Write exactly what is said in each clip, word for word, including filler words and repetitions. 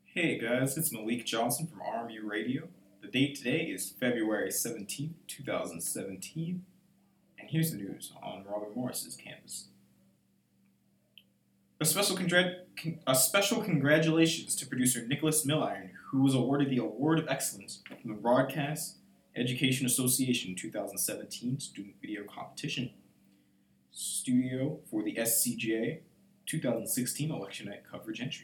Hey guys, it's Malik Johnson from R M U Radio. The date today is February seventeenth, two thousand seventeen, and here's the news on Robert Morris's campus. A special, congrat- con- a special congratulations to producer Nicholas Milliron, who was awarded the Award of Excellence from the Broadcast Education Association twenty seventeen Student Video Competition Studio for the S C G A twenty sixteen Election Night Coverage Entry.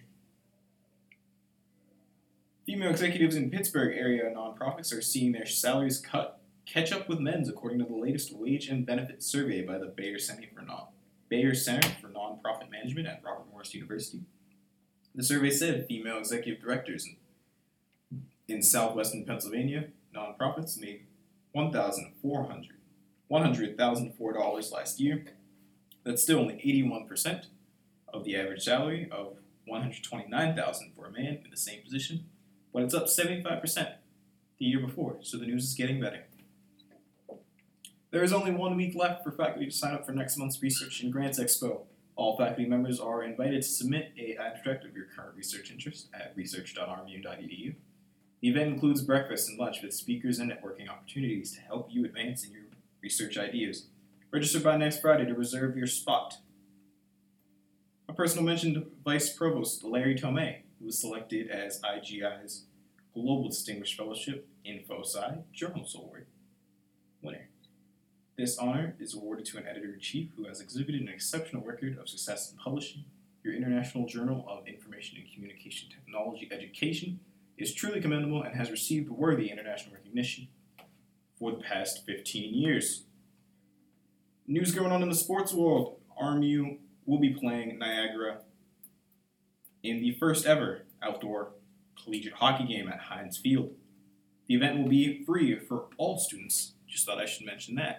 Female executives in Pittsburgh area nonprofits are seeing their salaries cut catch up with men's, according to the latest wage and benefit survey by the Bayer Center for Non Bayer Center for Nonprofit Management at Robert Morris University. The survey said female executive directors in, in southwestern Pennsylvania nonprofits made one thousand four hundred one hundred thousand four dollars last year. That's still only eighty-one percent of the average salary of one hundred twenty-nine thousand dollars for a man in the same position, but it's up seventy-five percent the year before, so the news is getting better. There is only one week left for faculty to sign up for next month's Research and Grants Expo. All faculty members are invited to submit an abstract of your current research interest at research dot r m u dot e d u. The event includes breakfast and lunch with speakers and networking opportunities to help you advance in your research ideas. Register by next Friday to reserve your spot. A personal mention to Vice Provost Larry Tomei, who was selected as I G I's Global Distinguished Fellowship in FOSI Journals Award winner. This honor is awarded to an editor-in-chief who has exhibited an exceptional record of success in publishing. Your International Journal of Information and Communication Technology Education is truly commendable and has received worthy international recognition for the past fifteen years. News going on in the sports world. R M U will be playing Niagara in the first ever outdoor collegiate hockey game at Heinz Field. The event will be free for all students. Just thought I should mention that.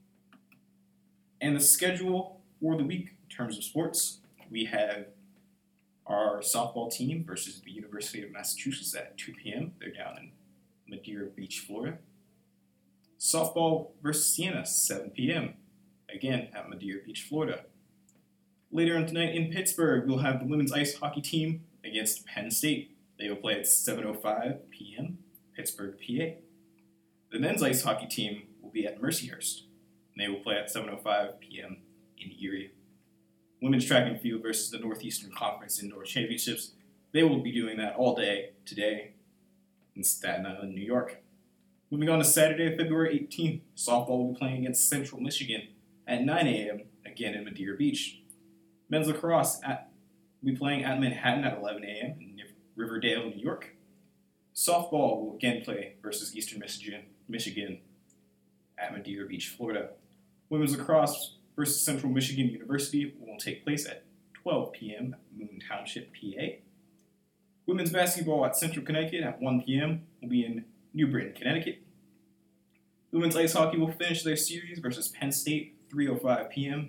And the schedule for the week in terms of sports, we have our softball team versus the University of Massachusetts at two p.m. They're down in Madeira Beach, Florida. Softball versus Siena, seven p.m. Again at Madeira Beach, Florida. Later on tonight in Pittsburgh, we'll have the women's ice hockey team against Penn State. They will play at seven oh five p.m. Pittsburgh, P A. The men's ice hockey team will be at Mercyhurst, and they will play at seven oh five p.m. in Erie. Women's track and field versus the Northeastern Conference Indoor Championships. They will be doing that all day today in Staten Island, New York. Moving on to Saturday, February eighteenth, softball will be playing against Central Michigan at nine a.m. again in Madeira Beach. Men's lacrosse at, will be playing at Manhattan at eleven a.m. in Riverdale, New York. Softball will again play versus Eastern Michigan, Michigan at Madeira Beach, Florida. Women's lacrosse versus Central Michigan University will take place at twelve p.m. at Moon Township, P A. Women's basketball at Central Connecticut at one p.m. will be in New Britain, Connecticut. Women's ice hockey will finish their series versus Penn State, three oh five p.m.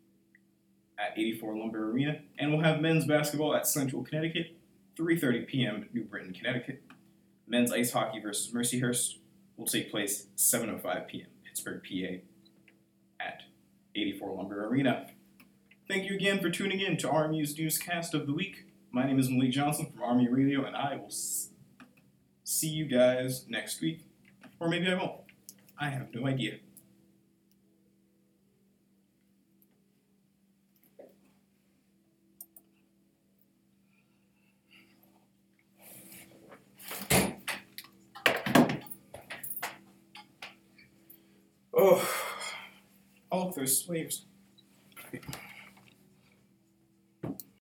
at eighty-four Lumber Arena, and we'll have men's basketball at Central Connecticut, three thirty p.m. at New Britain, Connecticut. Men's ice hockey versus Mercyhurst will take place seven oh five p.m. Pittsburgh, P A at eighty-four Lumber Arena. Thank you again for tuning in to R M U's Newscast of the Week. My name is Malik Johnson from R M U Radio, and I will s- see you guys next week. Or maybe I won't. I have no idea. Oh, oh, there's slaves. Okay.